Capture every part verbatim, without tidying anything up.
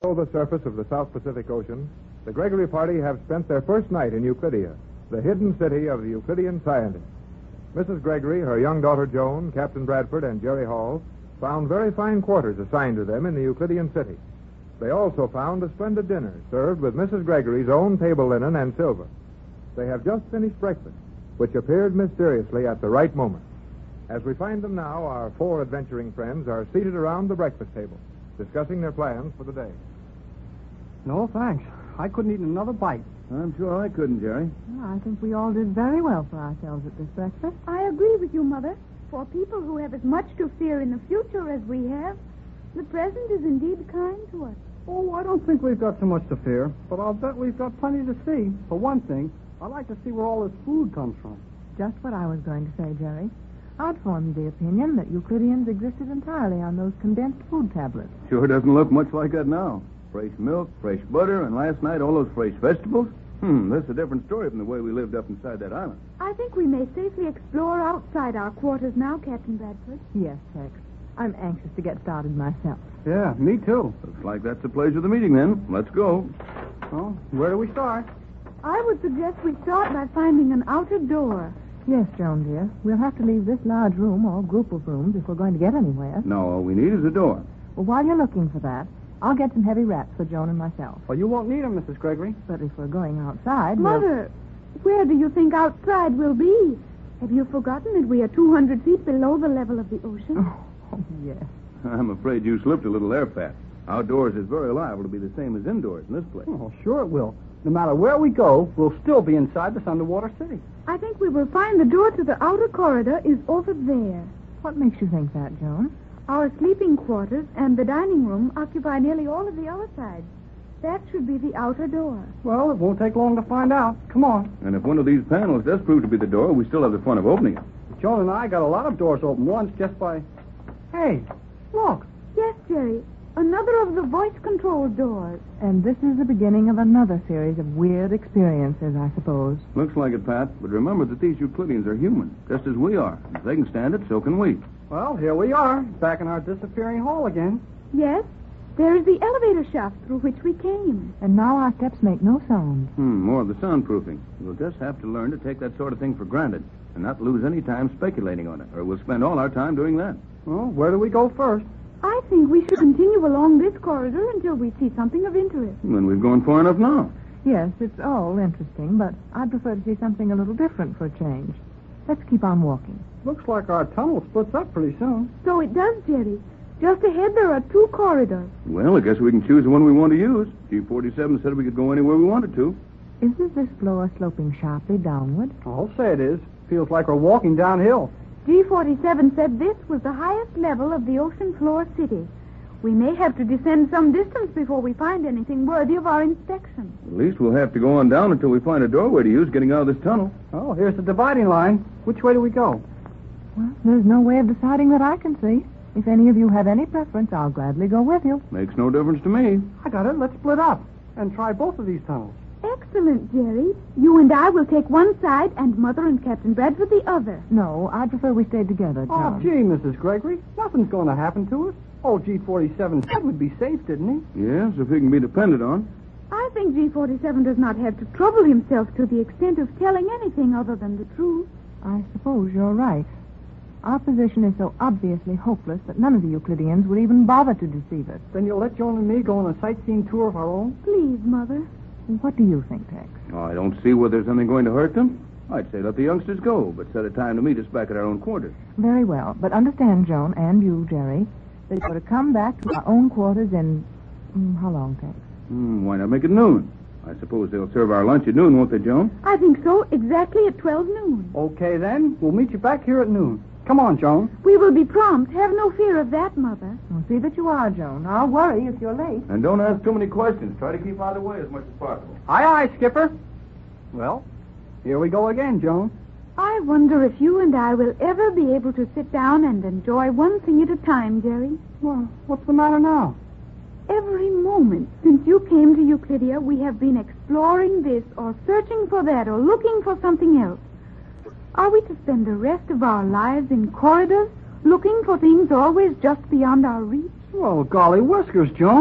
Below the surface of the South Pacific Ocean, the Gregory party have spent their first night in Euclidia, the hidden city of the Euclidean scientists. Missus Gregory, her young daughter Joan, Captain Bradford, and Jerry Hall found very fine quarters assigned to them in the Euclidean city. They also found a splendid dinner served with Missus Gregory's own table linen and silver. They have just finished breakfast, which appeared mysteriously at the right moment. As we find them now, our four adventuring friends are seated around the breakfast table, discussing their plans for the day. No, thanks. I couldn't eat another bite. I'm sure I couldn't, Jerry. Well, I think we all did very well for ourselves at this breakfast. I agree with you, Mother. For people who have as much to fear in the future as we have, the present is indeed kind to us. Oh, I don't think we've got so much to fear, but I'll bet we've got plenty to see. For one thing, I'd like to see where all this food comes from. Just what I was going to say, Jerry. I'd formed the opinion that Euclideans existed entirely on those condensed food tablets. Sure doesn't look much like that now. Fresh milk, fresh butter, and last night all those fresh vegetables. Hmm, that's a different story from the way we lived up inside that island. I think we may safely explore outside our quarters now, Captain Bradford. Yes, Tex. I'm anxious to get started myself. Yeah, me too. Looks like that's the place of the meeting, then. Let's go. Well, where do we start? I would suggest we start by finding an outer door. Yes, Joan, dear. We'll have to leave this large room or group of rooms if we're going to get anywhere. No, all we need is a door. Well, while you're looking for that, I'll get some heavy wraps for Joan and myself. Well, you won't need them, Missus Gregory. But if we're going outside, Mother, where do you think outside will be? Have you forgotten that we are two hundred feet below the level of the ocean? We'll... Oh, yes. I'm afraid you slipped a little air fat. Outdoors is very liable to be the same as indoors in this place. Oh, sure it will. No matter where we go, we'll still be inside this underwater city. I think we will find the door to the outer corridor is over there. What makes you think that, Joan? Our sleeping quarters and the dining room occupy nearly all of the other sides. That should be the outer door. Well, it won't take long to find out. Come on. And if one of these panels does prove to be the door, we still have the fun of opening it. Joan and I got a lot of doors open once just by... Hey, look. Yes, Jerry. Another of the voice-controlled doors. And this is the beginning of another series of weird experiences, I suppose. Looks like it, Pat. But remember that these Euclideans are human, just as we are. If they can stand it, so can we. Well, here we are, back in our disappearing hall again. Yes, there is the elevator shaft through which we came. And now our steps make no sound. Hmm, more of the soundproofing. We'll just have to learn to take that sort of thing for granted and not lose any time speculating on it, or we'll spend all our time doing that. Well, where do we go first? I think we should continue along this corridor until we see something of interest. Then we've gone far enough now. Yes, it's all interesting, but I'd prefer to see something a little different for a change. Let's keep on walking. Looks like our tunnel splits up pretty soon. So it does, Jerry. Just ahead there are two corridors. Well, I guess we can choose the one we want to use. G forty-seven said we could go anywhere we wanted to. Isn't this floor sloping sharply downward? I'll say it is. Feels like we're walking downhill. G forty-seven said this was the highest level of the ocean floor city. We may have to descend some distance before we find anything worthy of our inspection. At least we'll have to go on down until we find a doorway to use getting out of this tunnel. Oh, here's the dividing line. Which way do we go? Well, there's no way of deciding that I can see. If any of you have any preference, I'll gladly go with you. Makes no difference to me. I got it. Let's split up and try both of these tunnels. Excellent, Jerry. You and I will take one side, and Mother and Captain Bradford the other. No, I'd prefer we stayed together, John. Oh, gee, Missus Gregory. Nothing's going to happen to us. Old G forty-seven said we'd be safe, didn't he? Yes, if he can be depended on. I think G forty-seven does not have to trouble himself to the extent of telling anything other than the truth. I suppose you're right. Our position is so obviously hopeless that none of the Euclideans would even bother to deceive us. Then you'll let Joan and me go on a sightseeing tour of our own? Please, Mother. What do you think, Tex? Oh, I don't see where there's anything going to hurt them. I'd say let the youngsters go, but set a time to meet us back at our own quarters. Very well. But understand, Joan, and you, Jerry, that you're to come back to our own quarters in... Mm, how long, Tex? Hmm, why not make it noon? I suppose they'll serve our lunch at noon, won't they, Joan? I think so, exactly at twelve noon. Okay, then. We'll meet you back here at noon. Come on, Joan. We will be prompt. Have no fear of that, Mother. Well, see that you are, Joan. I'll worry if you're late. And don't ask too many questions. Try to keep out of the way as much as possible. Aye, aye, Skipper. Well, here we go again, Joan. I wonder if you and I will ever be able to sit down and enjoy one thing at a time, Jerry. Well, what's the matter now? Every moment since you came to Euclidia, we have been exploring this or searching for that or looking for something else. Are we to spend the rest of our lives in corridors, looking for things always just beyond our reach? Well, golly whiskers, Joan.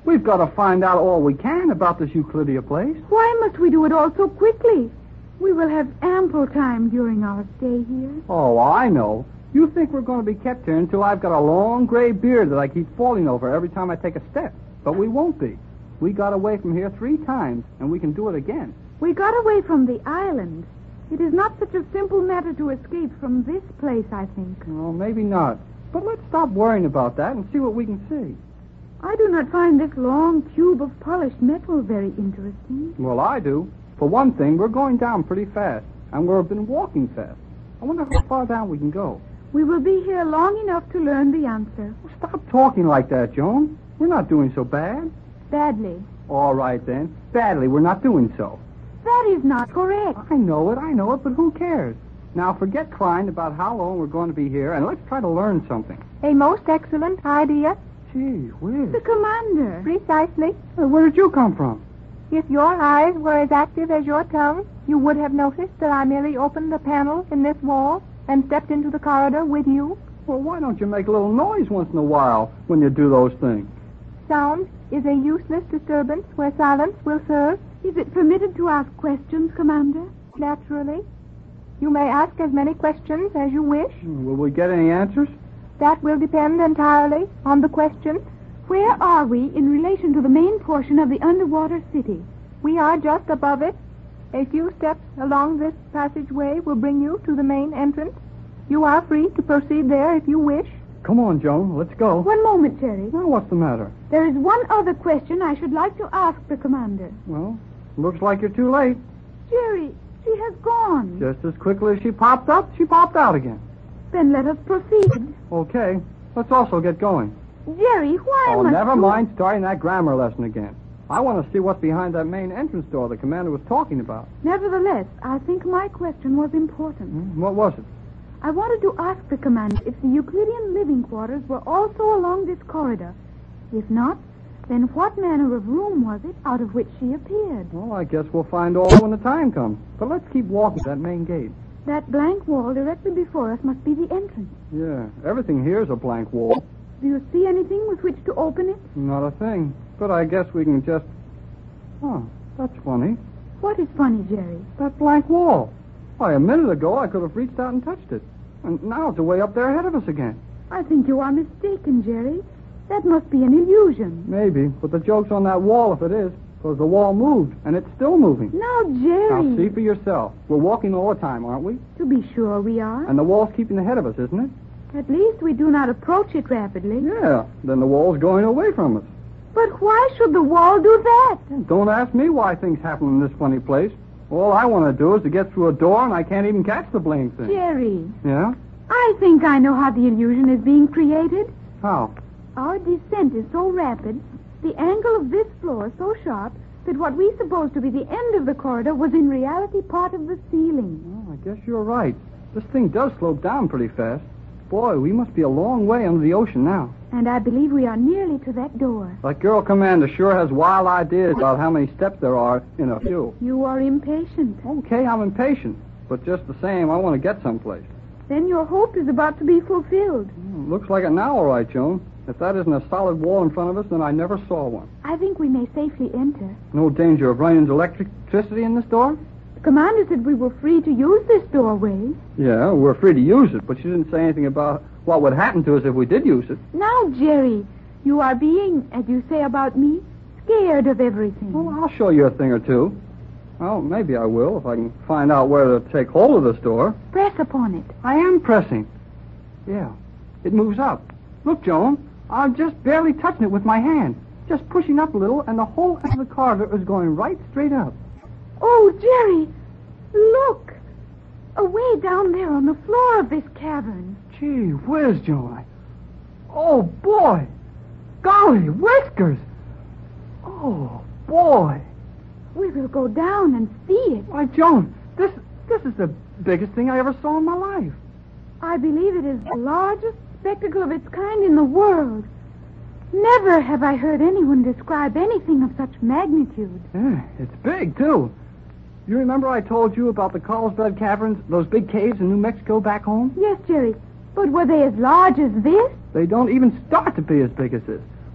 We've got to find out all we can about this Euclidia place. Why must we do it all so quickly? We will have ample time during our stay here. Oh, I know. You think we're going to be kept here until I've got a long gray beard that I keep falling over every time I take a step. But we won't be. We got away from here three times, and we can do it again. We got away from the island. It is not such a simple matter to escape from this place, I think. Well, maybe not. But let's stop worrying about that and see what we can see. I do not find this long cube of polished metal very interesting. Well, I do. For one thing, we're going down pretty fast, and we've been walking fast. I wonder how far down we can go. We will be here long enough to learn the answer. Stop talking like that, Joan. We're not doing so bad. Badly. All right, then. Badly, we're not doing so. That is not correct. I know it, I know it, but who cares? Now, forget crying about how long we're going to be here, and let's try to learn something. A most excellent idea. Gee whiz. The commander. Precisely. Uh, where did you come from? If your eyes were as active as your tongue, you would have noticed that I merely opened a panel in this wall and stepped into the corridor with you. Well, why don't you make a little noise once in a while when you do those things? Sound is a useless disturbance where silence will serve. Is it permitted to ask questions, Commander? Naturally. You may ask as many questions as you wish. Will we get any answers? That will depend entirely on the question. Where are we in relation to the main portion of the underwater city? We are just above it. A few steps along this passageway will bring you to the main entrance. You are free to proceed there if you wish. Come on, Joan. Let's go. One moment, Jerry. Well, what's the matter? There is one other question I should like to ask the commander. Well, looks like you're too late. Jerry, she has gone. Just as quickly as she popped up, she popped out again. Then let us proceed. Okay. Let's also get going. Jerry, why Oh, must never you... mind starting that grammar lesson again. I want to see what's behind that main entrance door the commander was talking about. Nevertheless, I think my question was important. Hmm? What was it? I wanted to ask the commander if the Euclidean living quarters were also along this corridor. If not, then what manner of room was it out of which she appeared? Well, I guess we'll find all when the time comes. But let's keep walking to that main gate. That blank wall directly before us must be the entrance. Yeah, everything here is a blank wall. Do you see anything with which to open it? Not a thing. But I guess we can just... Oh, that's funny. What is funny, Jerry? That blank wall. Why, a minute ago I could have reached out and touched it. And now it's way up there ahead of us again. I think you are mistaken, Jerry. That must be an illusion. Maybe, but the joke's on that wall if it is. Because the wall moved, and it's still moving. Now, Jerry... Now, see for yourself. We're walking all the time, aren't we? To be sure we are. And the wall's keeping ahead of us, isn't it? At least we do not approach it rapidly. Yeah, then the wall's going away from us. But why should the wall do that? Don't ask me why things happen in this funny place. All I want to do is to get through a door, and I can't even catch the blame thing. Jerry, Yeah? I think I know how the illusion is being created. How? Our descent is so rapid, the angle of this floor so sharp, that what we supposed to be the end of the corridor was in reality part of the ceiling. Well, I guess you're right. This thing does slope down pretty fast. Boy, we must be a long way under the ocean now. And I believe we are nearly to that door. That girl commander sure has wild ideas about how many steps there are in a few. You are impatient. Okay, I'm impatient. But just the same, I want to get someplace. Then your hope is about to be fulfilled. Hmm, looks like it now, all right, Joan. If that isn't a solid wall in front of us, then I never saw one. I think we may safely enter. No danger of running into electricity in this door? The commander said we were free to use this doorway. Yeah, we're free to use it, but she didn't say anything about what would happen to us if we did use it. Now, Jerry, you are being, as you say about me, scared of everything. Well, I'll show you a thing or two. Well, maybe I will if I can find out where to take hold of this door. Press upon it. I am pressing. Yeah, it moves up. Look, Joan, I'm just barely touching it with my hand. Just pushing up a little, and the whole end of the corridor is going right straight up. Oh, Jerry, look. Away down there on the floor of this cavern. Gee whiz, Joan. Oh, boy. Golly, whiskers. Oh, boy. We will go down and see it. Why, Joan, this this is the biggest thing I ever saw in my life. I believe it is the largest spectacle of its kind in the world. Never have I heard anyone describe anything of such magnitude. Yeah, it's big, too. You remember I told you about the Carlsbad Caverns, those big caves in New Mexico back home? Yes, Jerry, but were they as large as this? They don't even start to be as big as this.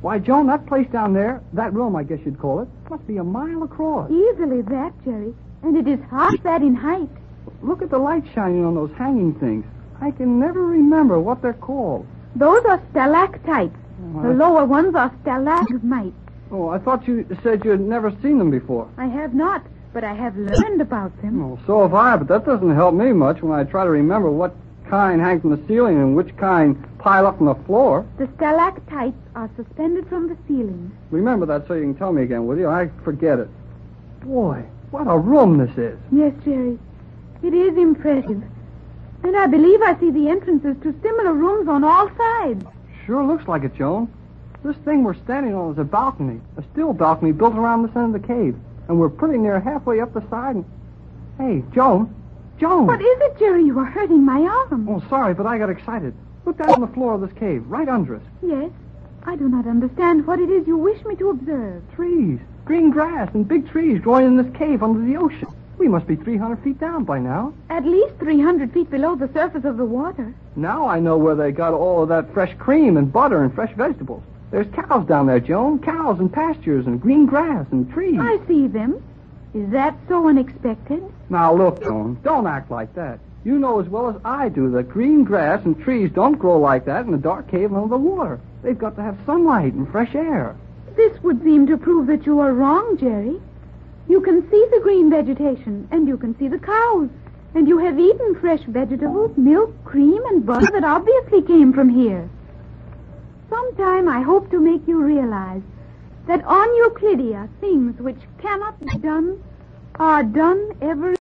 Why, Joan, that place down there, that room, I guess you'd call it, must be a mile across. Easily that, Jerry. And it is half that in height. Look at the light shining on those hanging things. I can never remember what they're called. Those are stalactites. Oh, The I- lower ones are stalagmites. Oh, I thought you said you'd never seen them before. I have not, but I have learned about them. Oh, so have I, but that doesn't help me much when I try to remember what kind hang from the ceiling and which kind pile up from the floor. The stalactites are suspended from the ceiling. Remember that so you can tell me again, will you? I forget it. Boy, what a room this is. Yes, Jerry. It is impressive. And I believe I see the entrances to similar rooms on all sides. Sure looks like it, Joan. This thing we're standing on is a balcony, a steel balcony built around the center of the cave. And we're pretty near halfway up the side. And... Hey, Joan. Joan. What is it, Jerry? You are hurting my arm. Oh, sorry, but I got excited. Look down on the floor of this cave, right under us. Yes. I do not understand what it is you wish me to observe. Trees, green grass, and big trees growing in this cave under the ocean. We must be three hundred feet down by now. At least three hundred feet below the surface of the water. Now I know where they got all of that fresh cream and butter and fresh vegetables. There's cows down there, Joan. Cows and pastures and green grass and trees. I see them. Is that so unexpected? Now, look, Joan, don't act like that. You know as well as I do that green grass and trees don't grow like that in a dark cave under the water. They've got to have sunlight and fresh air. This would seem to prove that you are wrong, Jerry. You can see the green vegetation, and you can see the cows. And you have eaten fresh vegetables, milk, cream, and butter that obviously came from here. Sometime I hope to make you realize that on Euclidia, things which cannot be done are done every